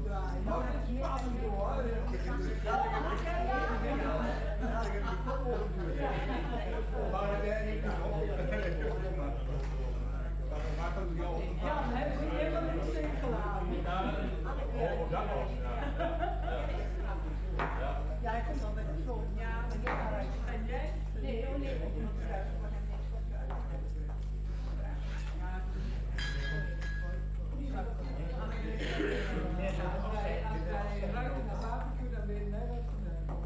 Jij komt dan met een vlog. Ja, maar jij daaruit. En jij? Nee, oh nee, ik moet eruit. Ik heb niks van je uit. Als wij ruiken naar barbecue, dan weet je mij wat gedaan.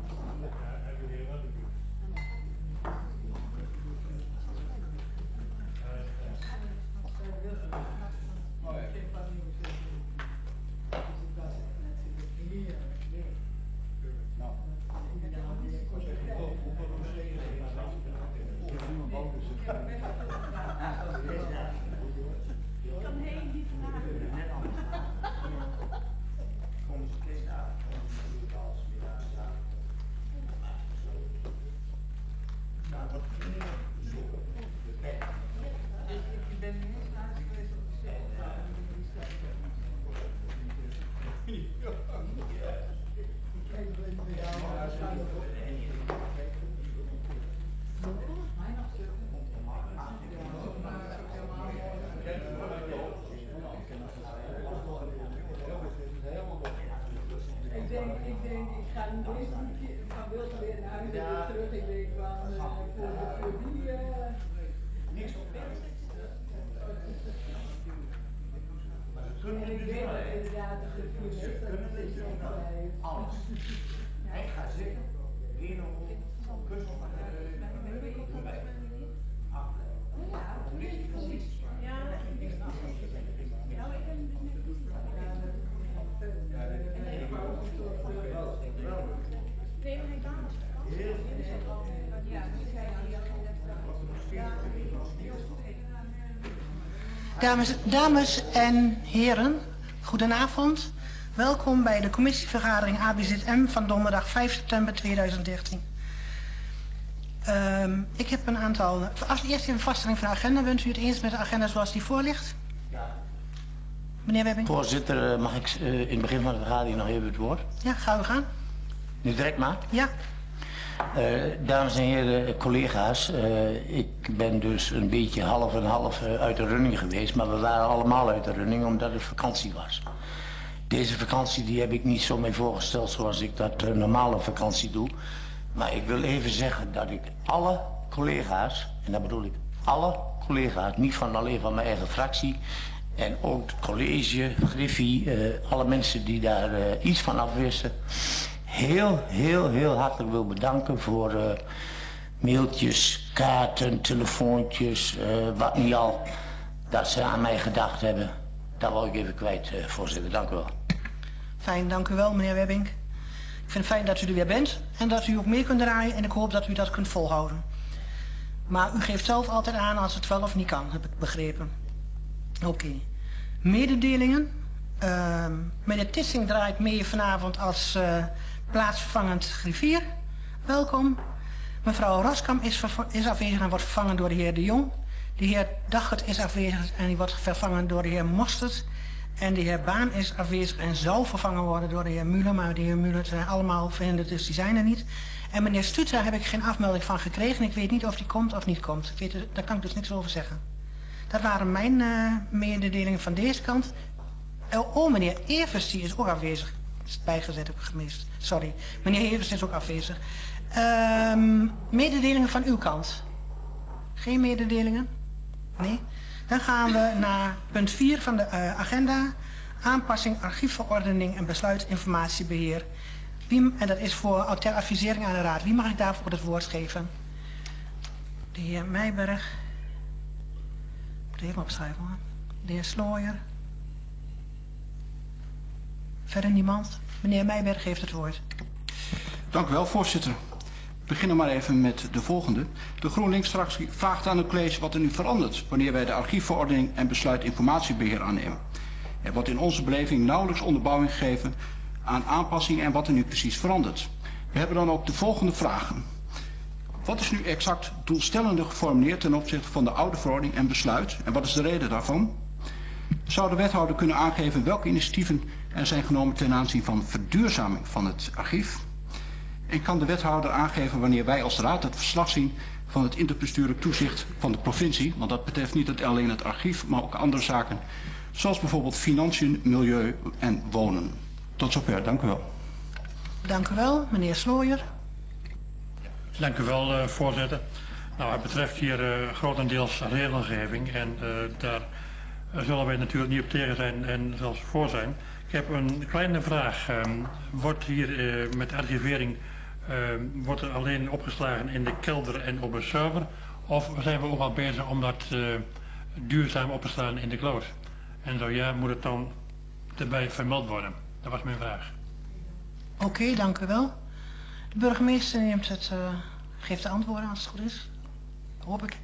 Ik ga niet deze van Wilde weer naar huis terug. Ik denk van voor die niks op kunnen we dus alles. Hij gaat zitten, hier nog een kus op Dames en heren, goedenavond. Welkom bij de commissievergadering ABZM van donderdag 5 september 2013. Ik heb een aantal... Als eerst even een vaststelling van de agenda. Bent u het eens met de agenda zoals die voor ligt? Ja. Meneer Webbing? Voorzitter, mag ik in het begin van de vergadering nog even het woord? Ja, gaan we gaan. Nu direct maar. Ja. Dames en heren, collega's, ik ben dus een beetje half en half uit de running geweest, maar we waren allemaal uit de running omdat het vakantie was. Deze vakantie die heb ik niet zo mee voorgesteld zoals ik dat normale vakantie doe, maar ik wil even zeggen dat ik alle collega's, en dat bedoel ik alle collega's, niet van alleen van mijn eigen fractie, en ook het college, Griffie, alle mensen die daar iets van afwisten, heel hartelijk wil bedanken voor mailtjes, kaarten, telefoontjes, wat niet al, dat ze aan mij gedacht hebben. Dat wil ik even kwijt, voorzitter. Dank u wel. Fijn, dank u wel, meneer Webbing. Ik vind het fijn dat u er weer bent en dat u ook mee kunt draaien en ik hoop dat u dat kunt volhouden. Maar u geeft zelf altijd aan als het wel of niet kan, heb ik begrepen. Oké. Mededelingen. Meneer Tissing draait mee vanavond als plaatsvervangend griffier. Welkom. Mevrouw Roskam is afwezig en wordt vervangen door de heer De Jong. De heer Daggert is afwezig en die wordt vervangen door de heer Mostert. En de heer Baan is afwezig en zou vervangen worden door de heer Muller. Maar de heer Muller zijn allemaal verhinderd, dus die zijn er niet. En meneer Stuta heb ik geen afmelding van gekregen. Ik weet niet of die komt of niet komt. Daar kan ik dus niks over zeggen. Dat waren mijn mededelingen van deze kant. Oh, meneer Evers die is ook afwezig. Bijgezet heb ik gemist. Sorry. Meneer Evers is ook afwezig. Mededelingen van uw kant? Geen mededelingen? Nee? Dan gaan we naar punt 4 van de agenda. Aanpassing archiefverordening en besluitinformatiebeheer. En dat is ter advisering aan de raad. Wie mag ik daarvoor het woord geven? De heer Meijberg. Ik moet even opschrijven hoor. De heer Slooijer. Verder niemand. Meneer Meijberg heeft het woord. Dank u wel, voorzitter. We beginnen maar even met de volgende. De GroenLinks-fractie vraagt aan het college wat er nu verandert wanneer wij de archiefverordening en besluitinformatiebeheer aannemen. Er wordt in onze beleving nauwelijks onderbouwing gegeven aan aanpassingen en wat er nu precies verandert. We hebben dan ook de volgende vragen. Wat is nu exact doelstellender geformuleerd ten opzichte van de oude verordening en besluit en wat is de reden daarvan? Zou de wethouder kunnen aangeven welke initiatieven er zijn genomen ten aanzien van verduurzaming van het archief? En kan de wethouder aangeven wanneer wij als raad het verslag zien van het interbestuurlijk toezicht van de provincie? Want dat betreft niet alleen het archief, maar ook andere zaken, zoals bijvoorbeeld financiën, milieu en wonen. Tot zover, dank u wel. Dank u wel, meneer Slooijer. Dank u wel, voorzitter. Nou, het betreft hier grotendeels regelgeving en daar zullen wij natuurlijk niet op tegen zijn en zelfs voor zijn. Ik heb een kleine vraag. Wordt hier met archivering wordt er alleen opgeslagen in de kelder en op een server? Of zijn we ook al bezig om dat duurzaam op te slaan in de kloos? En zo ja, moet het dan erbij vermeld worden? Dat was mijn vraag. Oké, dank u wel. De burgemeester neemt het, geeft de antwoorden als het goed is. Hoop ik.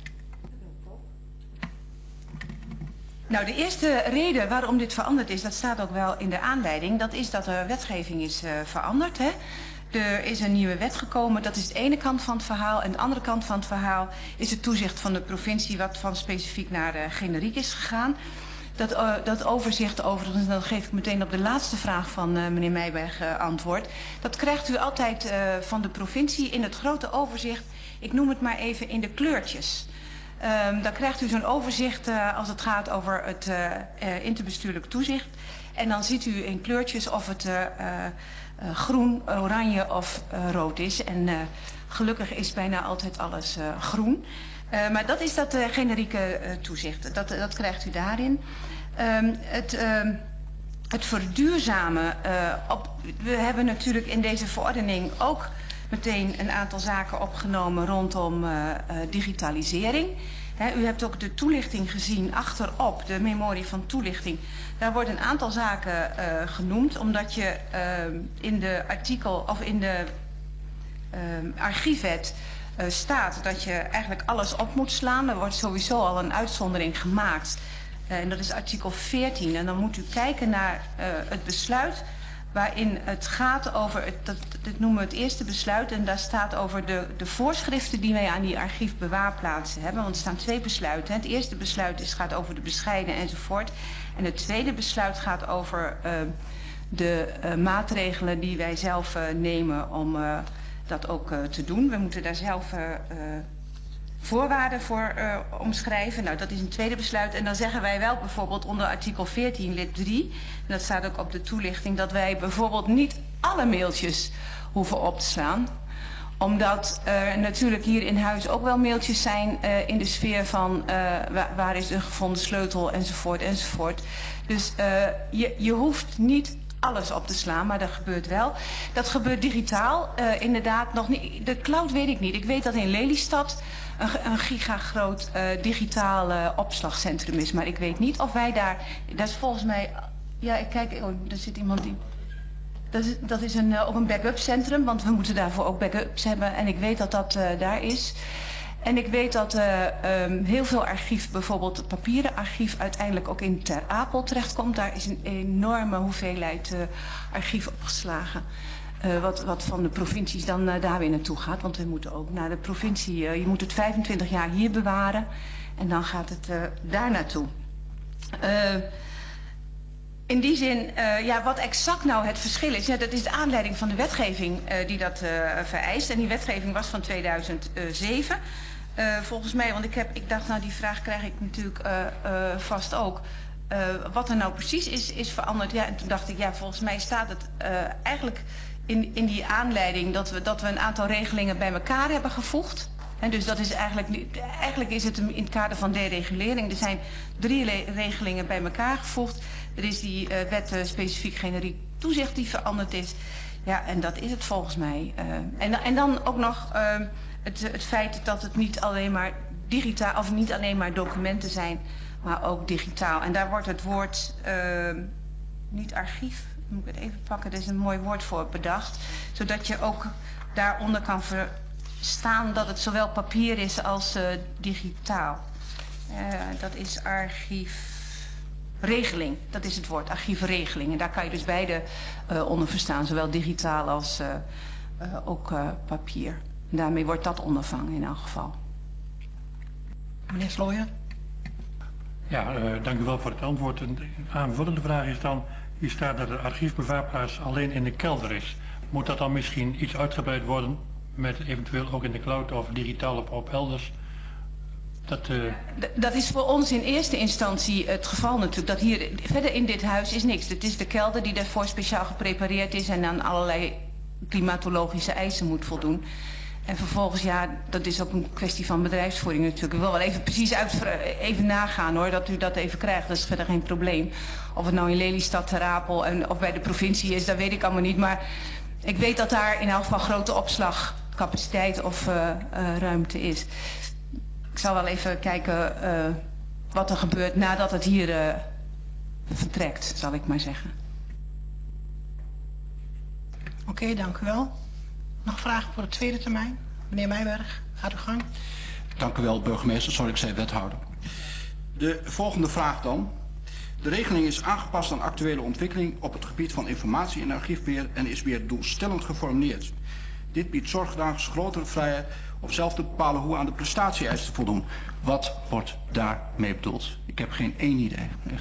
Nou, de eerste reden waarom dit veranderd is, dat staat ook wel in de aanleiding, dat is dat de wetgeving is veranderd. Hè? Er is een nieuwe wet gekomen, dat is de ene kant van het verhaal. En de andere kant van het verhaal is het toezicht van de provincie wat van specifiek naar generiek is gegaan. Dat overzicht overigens, en dan geef ik meteen op de laatste vraag van meneer Meijberg antwoord. Dat krijgt u altijd van de provincie in het grote overzicht. Ik noem het maar even in de kleurtjes. Dan krijgt u zo'n overzicht als het gaat over het interbestuurlijk toezicht. En dan ziet u in kleurtjes of het groen, oranje of rood is. En gelukkig is bijna altijd alles groen. Maar dat is dat generieke toezicht. Dat krijgt u daarin. Het verduurzamen. We hebben natuurlijk in deze verordening ook meteen een aantal zaken opgenomen rondom digitalisering. U hebt ook de toelichting gezien achterop, de memorie van toelichting. Daar wordt een aantal zaken genoemd, omdat je in de artikel of in de archiefwet staat dat je eigenlijk alles op moet slaan. Er wordt sowieso al een uitzondering gemaakt. En dat is artikel 14. En dan moet u kijken naar het besluit waarin het gaat over, dit noemen we het eerste besluit, en daar staat over de voorschriften die wij aan die archiefbewaarplaatsen hebben. Want er staan twee besluiten. Het eerste besluit gaat over de bescheiden enzovoort. En het tweede besluit gaat over de maatregelen die wij zelf nemen om dat ook te doen. We moeten daar zelf voorwaarden voor omschrijven. Nou, dat is een tweede besluit. En dan zeggen wij wel bijvoorbeeld onder artikel 14 lid 3... en dat staat ook op de toelichting, dat wij bijvoorbeeld niet alle mailtjes hoeven op te slaan. Omdat er natuurlijk hier in huis ook wel mailtjes zijn in de sfeer van waar is de gevonden sleutel enzovoort enzovoort. Dus je hoeft niet alles op te slaan, maar dat gebeurt wel. Dat gebeurt digitaal, inderdaad nog niet. De cloud weet ik niet. Ik weet dat in Lelystad een gigagroot digitaal opslagcentrum is, maar ik weet niet of wij daar. Dat is volgens mij. Ja, ik kijk. Oh, er zit iemand die. Dat is ook een backup centrum, want we moeten daarvoor ook backups hebben. En ik weet dat dat daar is. En ik weet dat heel veel archief, bijvoorbeeld het papieren archief, uiteindelijk ook in Ter Apel terechtkomt. Daar is een enorme hoeveelheid archief opgeslagen. Wat van de provincies dan daar weer naartoe gaat. Want we moeten ook naar de provincie. Je moet het 25 jaar hier bewaren. En dan gaat het daar naartoe. In die zin, ja, wat exact nou het verschil is, ja, dat is de aanleiding van de wetgeving die dat vereist. En die wetgeving was van 2007. Volgens mij, want ik dacht, nou die vraag krijg ik natuurlijk vast ook. Wat er nou precies is veranderd. Ja, en toen dacht ik, ja, volgens mij staat het eigenlijk in die aanleiding dat we een aantal regelingen bij elkaar hebben gevoegd. En dus dat is eigenlijk is het in het kader van deregulering. Er zijn 3 regelingen bij elkaar gevoegd. Er is die wet specifiek generiek toezicht die veranderd is. Ja, en dat is het volgens mij. En dan ook nog het feit dat het niet alleen maar digitaal of niet alleen maar documenten zijn, maar ook digitaal. En daar wordt het woord niet archief, moet ik het even pakken, er is een mooi woord voor bedacht, zodat je ook daaronder kan verstaan dat het zowel papier is als digitaal. Dat is archiefregeling, dat is het woord, archiefregeling. En daar kan je dus beide onder verstaan, zowel digitaal als ook papier. En daarmee wordt dat ondervangen in elk geval. Meneer Slooijer? Ja, dank u wel voor het antwoord. Een aanvullende vraag is dan, hier staat dat de archiefbewaarplaats alleen in de kelder is. Moet dat dan misschien iets uitgebreid worden, met eventueel ook in de cloud of digitaal op elders? Dat is voor ons in eerste instantie het geval natuurlijk. Dat hier verder in dit huis is niks. Het is de kelder die daarvoor speciaal geprepareerd is en aan allerlei klimatologische eisen moet voldoen. En vervolgens, ja, dat is ook een kwestie van bedrijfsvoering natuurlijk. Ik wil wel even precies even nagaan hoor, dat u dat even krijgt. Dat is verder geen probleem. Of het nou in Lelystad, Ter Apel of bij de provincie is, dat weet ik allemaal niet. Maar ik weet dat daar in elk geval grote opslagcapaciteit of ruimte is. Ik zal wel even kijken wat er gebeurt nadat het hier vertrekt, zal ik maar zeggen. Oké, dank u wel. Nog vragen voor de tweede termijn? Meneer Meijberg, gaat uw gang. Dank u wel, burgemeester. Sorry, ik zei wethouder. De volgende vraag dan. De regeling is aangepast aan actuele ontwikkeling op het gebied van informatie- en archiefbeheer en is weer doelstellend geformuleerd. Dit biedt zorgdragers grotere vrijheid om zelf te bepalen hoe aan de prestatie-eisen te voldoen. Wat wordt daarmee bedoeld? Ik heb geen één idee. Echt.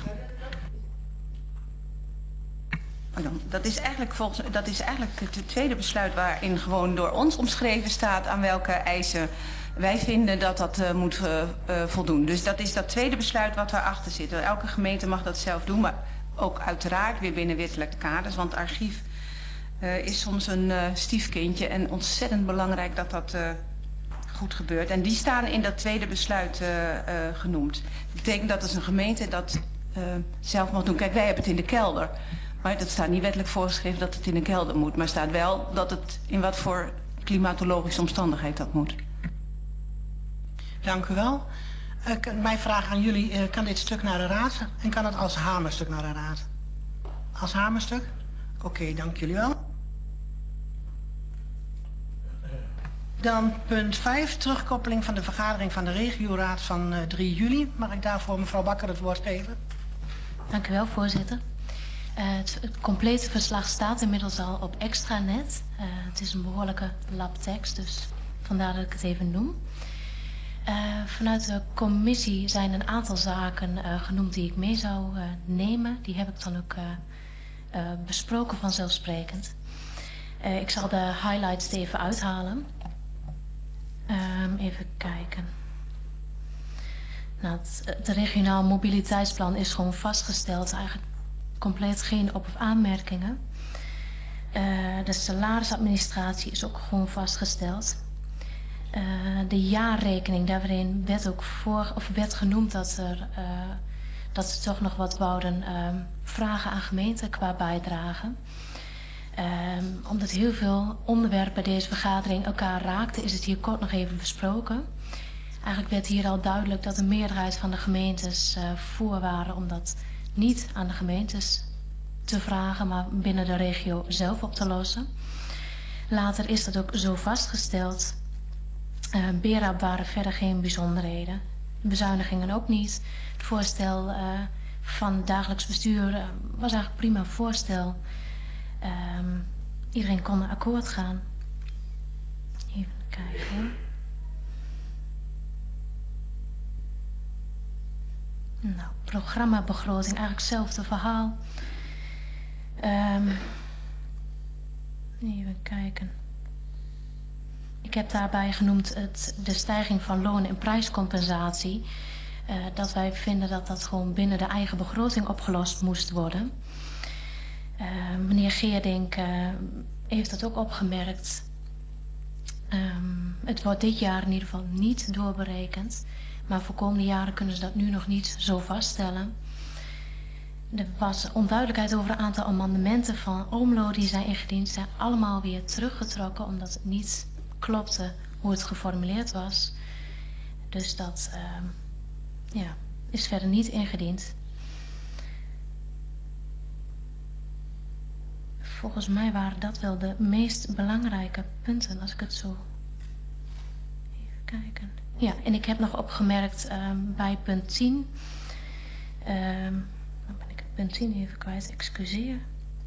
Dat is eigenlijk het tweede besluit waarin gewoon door ons omschreven staat aan welke eisen wij vinden dat dat moet voldoen. Dus dat is dat tweede besluit wat daarachter zit. Elke gemeente mag dat zelf doen, maar ook uiteraard weer binnen wettelijke kaders. Want archief is soms een stiefkindje en ontzettend belangrijk dat dat goed gebeurt. En die staan in dat tweede besluit genoemd. Dat betekent dat als een gemeente dat zelf mag doen. Kijk, wij hebben het in de kelder. Maar dat staat niet wettelijk voorgeschreven dat het in een kelder moet. Maar staat wel dat het in wat voor klimatologische omstandigheid dat moet. Dank u wel. Mijn vraag aan jullie, kan dit stuk naar de raad en kan het als hamerstuk naar de raad? Als hamerstuk? Oké, dank jullie wel. Dan punt 5, terugkoppeling van de vergadering van de regioraad van 3 juli. Mag ik daarvoor mevrouw Bakker het woord geven? Dank u wel, voorzitter. Het complete verslag staat inmiddels al op extranet. Het is een behoorlijke lap tekst, dus vandaar dat ik het even noem. Vanuit de commissie zijn een aantal zaken genoemd die ik mee zou nemen. Die heb ik dan ook besproken vanzelfsprekend. Ik zal de highlights er even uithalen. Even kijken. Nou, het regionaal mobiliteitsplan is gewoon vastgesteld. Eigenlijk compleet geen op- of aanmerkingen. De salarisadministratie is ook gewoon vastgesteld. De jaarrekening, daarin werd genoemd dat ze toch nog wat wouden vragen aan gemeenten qua bijdrage. Omdat heel veel onderwerpen deze vergadering elkaar raakten, is het hier kort nog even besproken. Eigenlijk werd hier al duidelijk dat de meerderheid van de gemeentes voor waren om dat niet aan de gemeentes te vragen, maar binnen de regio zelf op te lossen. Later is dat ook zo vastgesteld. BERAP waren verder geen bijzonderheden. De bezuinigingen ook niet. Het voorstel van het dagelijks bestuur was eigenlijk prima voorstel. Iedereen kon naar akkoord gaan. Even kijken hoor. Nou, programmabegroting, eigenlijk hetzelfde verhaal. Even kijken. Ik heb daarbij genoemd de stijging van loon- en prijscompensatie. Dat wij vinden dat dat gewoon binnen de eigen begroting opgelost moest worden. Meneer Geerdink heeft dat ook opgemerkt. Het wordt dit jaar in ieder geval niet doorberekend. Maar voor komende jaren kunnen ze dat nu nog niet zo vaststellen. Er was onduidelijkheid over een aantal amendementen van OMLO die zijn ingediend. Zijn allemaal weer teruggetrokken omdat het niet klopte hoe het geformuleerd was. Dus dat is verder niet ingediend. Volgens mij waren dat wel de meest belangrijke punten, als ik het zo... Even kijken. Ja, en ik heb nog opgemerkt bij punt 10... dan ben ik het punt 10 even kwijt, excuseer.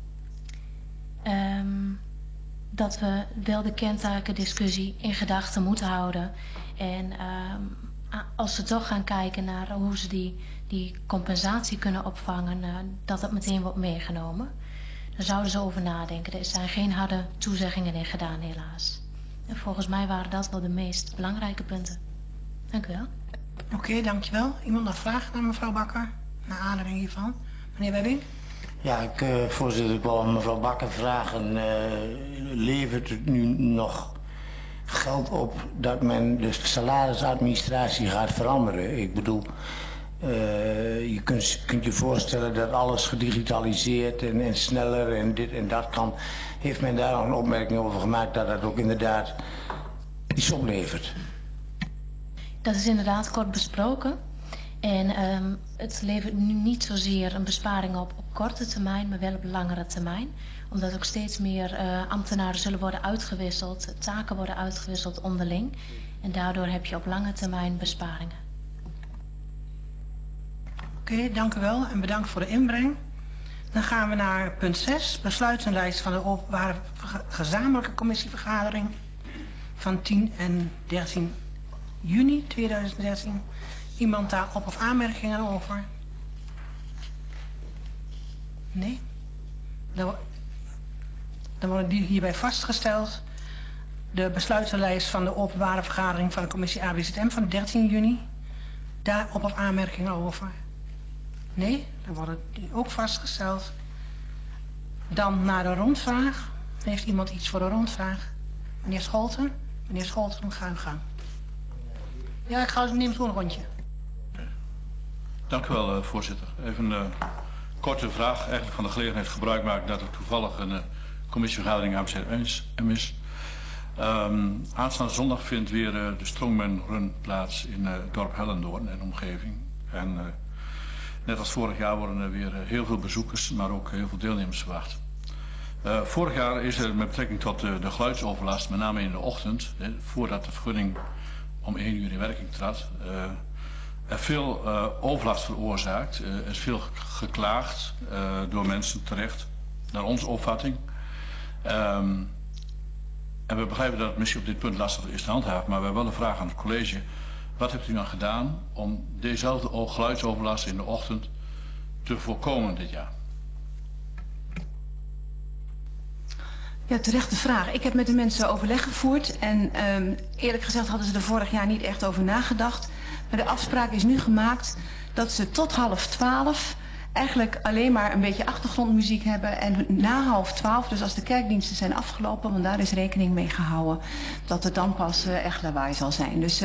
Dat we wel de kentakendiscussie in gedachten moeten houden. En als we toch gaan kijken naar hoe ze die die compensatie kunnen opvangen, dat het meteen wordt meegenomen. Daar zouden ze over nadenken. Er zijn geen harde toezeggingen in gedaan, helaas. En volgens mij waren dat wel de meest belangrijke punten. Dank u wel. Oké, dankjewel. Iemand nog vragen naar mevrouw Bakker? Naar aanleiding hiervan. Meneer Webbing? Ja, voorzitter, ik wil aan mevrouw Bakker vragen, levert het nu nog geld op dat men de salarisadministratie gaat veranderen? Ik bedoel, je kunt je voorstellen dat alles gedigitaliseerd en sneller en dit en dat kan. Heeft men daar nog een opmerking over gemaakt dat het ook inderdaad iets oplevert? Dat is inderdaad kort besproken. En het levert nu niet zozeer een besparing op korte termijn, maar wel op langere termijn. Omdat ook steeds meer ambtenaren zullen worden uitgewisseld, taken worden uitgewisseld onderling. En daardoor heb je op lange termijn besparingen. Oké, dank u wel en bedankt voor de inbreng. Dan gaan we naar punt 6, besluitenlijst van de openbare gezamenlijke commissievergadering van 10 en 13 juni 2013. Iemand daar op of aanmerkingen over? Nee? Dan worden die hierbij vastgesteld. De besluitenlijst van de openbare vergadering van de commissie ABZM van 13 juni. Daar op of aanmerkingen over? Nee? Dan worden die ook vastgesteld. Dan naar de rondvraag. Heeft iemand iets voor de rondvraag? Meneer Scholten? Meneer Scholten, ga uw gang. Ja, ik neem zo een rondje. Dank u wel, voorzitter. Even een korte vraag. Eigenlijk van de gelegenheid gebruik maken dat er toevallig een commissievergadering ABZM is. Aanstaande zondag vindt weer de Strongman Run plaats in het dorp Hellendoorn en omgeving. En net als vorig jaar worden er weer heel veel bezoekers, maar ook heel veel deelnemers verwacht. Vorig jaar is er met betrekking tot de geluidsoverlast, met name in de ochtend, voordat de vergunning om 1 uur in werking trad, er veel overlast veroorzaakt. Er is veel geklaagd door mensen terecht, naar onze opvatting. En we begrijpen dat het misschien op dit punt lastig is te handhaven, maar we hebben wel een vraag aan het college. Wat hebt u nou gedaan om dezelfde geluidsoverlast in de ochtend te voorkomen dit jaar? Ja, terechte vraag. Ik heb met de mensen overleg gevoerd en eerlijk gezegd hadden ze er vorig jaar niet echt over nagedacht. Maar de afspraak is nu gemaakt dat ze tot 11:30 eigenlijk alleen maar een beetje achtergrondmuziek hebben. En na 11:30, dus als de kerkdiensten zijn afgelopen, want daar is rekening mee gehouden, dat er dan pas echt lawaai zal zijn. Dus,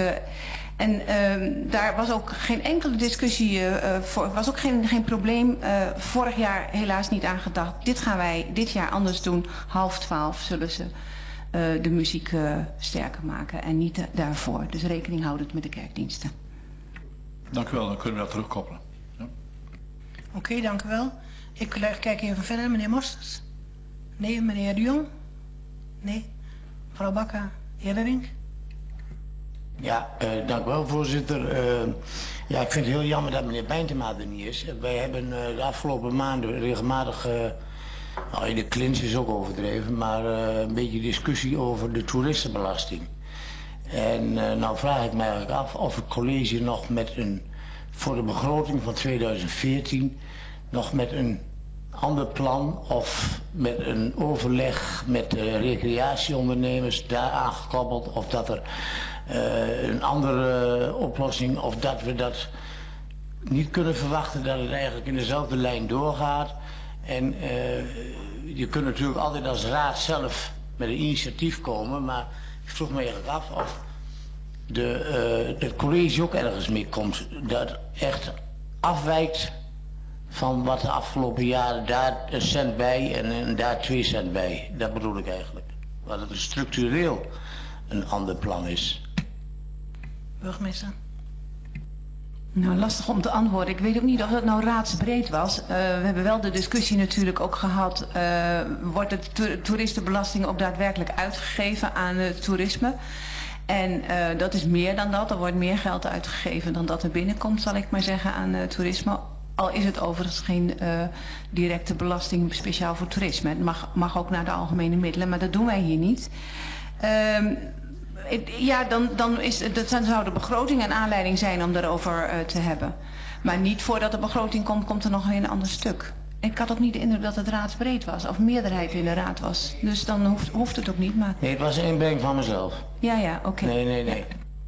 daar was ook geen enkele discussie, was ook geen probleem. Vorig jaar helaas niet aan gedacht. Dit gaan wij dit jaar anders doen. 11:30 zullen ze de muziek sterker maken en niet daarvoor. Dus rekening houden met de kerkdiensten. Dank u wel, dan kunnen we dat terugkoppelen. Ja. Oké, dank u wel. Ik kijk even verder. Meneer Mosters? Nee, meneer de Jong? Nee. Mevrouw Bakker? Heer Webbing? Ja, dank u wel, voorzitter. Ja, ik vind het heel jammer dat meneer Bijntema er niet is. Wij hebben de afgelopen maanden regelmatig, in de clinch is ook overdreven, maar een beetje discussie over de toeristenbelasting. En nou vraag ik me eigenlijk af of het college nog met voor de begroting van 2014 nog met een ander plan of met een overleg met de recreatieondernemers daar aangekoppeld, of dat er een andere oplossing, of dat we dat niet kunnen verwachten, dat het eigenlijk in dezelfde lijn doorgaat. En je kunt natuurlijk altijd als raad zelf met een initiatief komen, maar ik vroeg me eigenlijk af of het college ook ergens mee komt dat echt afwijkt van wat de afgelopen jaren, daar een cent bij en daar 2 cent bij. Dat bedoel ik eigenlijk. Dat het structureel een ander plan is. Burgemeester? Nou, lastig om te antwoorden. Ik weet ook niet of dat nou raadsbreed was. We hebben wel de discussie natuurlijk ook gehad. Wordt de toeristenbelasting ook daadwerkelijk uitgegeven aan het toerisme? En dat is meer dan dat. Er wordt meer geld uitgegeven dan dat er binnenkomt, zal ik maar zeggen, aan toerisme. Al is het overigens geen directe belasting speciaal voor toerisme. Het mag ook naar de algemene middelen, maar dat doen wij hier niet. Ja, dan zou de begroting een aanleiding zijn om daarover te hebben. Maar niet voordat de begroting komt, komt er nog weer een ander stuk. Ik had ook niet de indruk dat het raadsbreed was, of meerderheid in de raad was. Dus dan hoeft het ook niet, maar... Nee, het was een inbreng van mezelf. Ja, oké. Nee.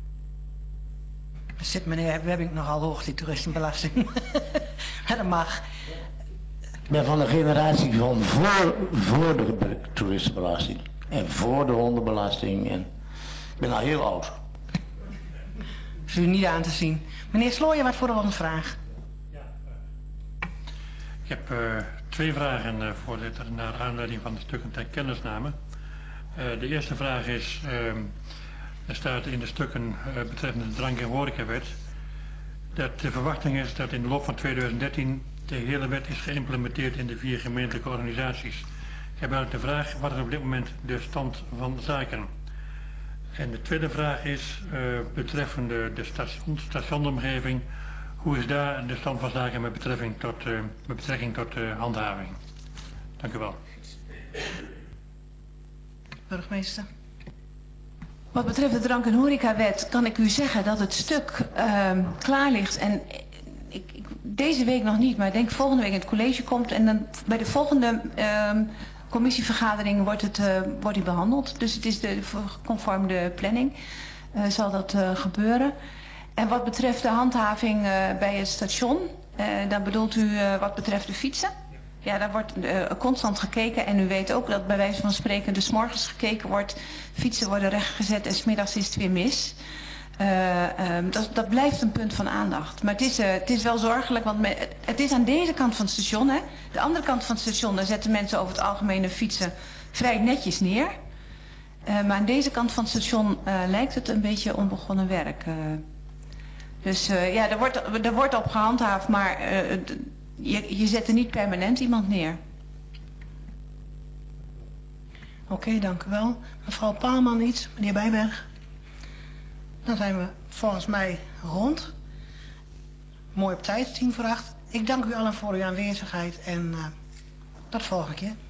Zit meneer Webbing nogal hoog, die toeristenbelasting. Dat mag. Ik ben van de generatie van voor de toeristenbelasting. En voor de hondenbelasting. En ik ben al heel oud. Is u niet aan te zien. Meneer Slooijen, wat voor een vraag? Ik heb 2 vragen, voorzitter, naar aanleiding van de stukken ter kennisname. De eerste vraag is, er staat in de stukken betreffende de drank- en horecawet, dat de verwachting is dat in de loop van 2013 de hele wet is geïmplementeerd in de 4 gemeentelijke organisaties. Ik heb eigenlijk de vraag, wat is op dit moment de stand van zaken? En de tweede vraag is, betreffende de stationomgeving, hoe is daar de stand van zaken met betrekking tot handhaving? Dank u wel. Burgemeester. Wat betreft de drank- en horecawet kan ik u zeggen dat het stuk klaar ligt. En deze week nog niet, maar ik denk volgende week in het college komt. En dan bij de volgende commissievergadering wordt die behandeld. Dus het is conform de planning zal dat gebeuren. En wat betreft de handhaving bij het station, dan bedoelt u wat betreft de fietsen? Ja, daar wordt constant gekeken en u weet ook dat bij wijze van spreken dus 's morgens gekeken wordt, fietsen worden rechtgezet en 's middags is het weer mis. Dat blijft een punt van aandacht. Maar het is wel zorgelijk, want het is aan deze kant van het station. Hè. De andere kant van het station, daar zetten mensen over het algemeen hun fietsen vrij netjes neer. Maar aan deze kant van het station lijkt het een beetje onbegonnen werk. Dus ja, er wordt op gehandhaafd, maar je zet er niet permanent iemand neer. Oké, dank u wel. Mevrouw Paalman iets, meneer Bijberg. Dan zijn we volgens mij rond. Mooi op tijd, 7:50. Ik dank u allen voor uw aanwezigheid en tot volgende keer.